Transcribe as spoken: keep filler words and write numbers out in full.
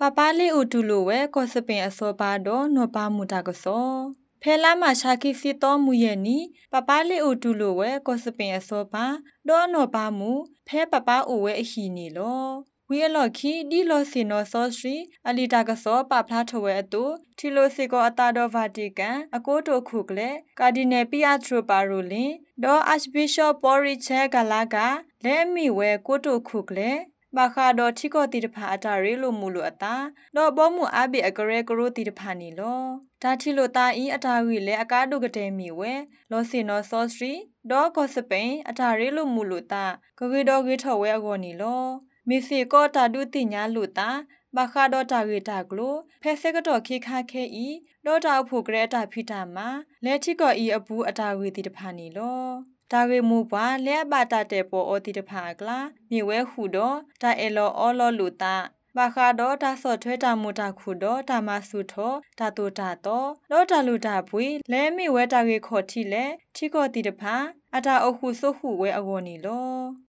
ปปาเลอุตุโลเวก็สเปนอโซบาดอนปามุตากะซอเพลามาชาคิซิโตมูเยนีปปาเลอุตุโลเวก็สเปนอโซบาดอนปามูเพปปาโอเวอหีนีโลဝီလော်ခီဒီလိုစီနိုဆောစရီအလီတာကဆောပပလာထဝဲတူတီလိုစီကိုအတာတော်ဗာတီကန်အကိုတိုခုကလေကာဒီနယ်ပီယာထရိုပါရိုလင်ဒေါ်အက်ချ်ဘီရှော့ပေါ်ရီချဲဂလာကလဲမီဝဲကိုတိုခုကလေဘာခါတော်ထီကိုတီတဖာအတာရေလိုမူလိုအတာတော့ဘောမှုအဘိအကရဲကရိုတီတဖာနီလောဒါထီလိုတာအီအတာဝီလေအကားဒုကတဲ့မီဝဲလောစီနိုဆောစရီဒေါ်ကောစပိန်အတာရေလိုမူလိုတာဂဂီတော်ဂီထော်ဝဲအကောနီလောမီစီကောတာဒုတိညာလူတာဘခါဒေါတာဂီတာကလိုဖဲစက်ကတော့ခိခါခဲဤဒေါတာဖို့ကရဲတာဖိတာမှာလက်ချိကောဤအပူအတာဝီတီတဖာနီလောတာဂေမူပွားလဲပါတာတဲ့ပေါ်အောတီတဖာကလာမြေဝဲခုတော့တာအဲလောအောလောလူတာဘခါတော့တာဆော့ထွဲတာမူတာခုတော့တာမဆုထောတာတူတာတော့တော့တာလူတာပွေလဲမြေဝဲတာဂေခေါ်ထီလဲချိကောတီတဖာအတာအခုဆုခုဝဲအကောနီလော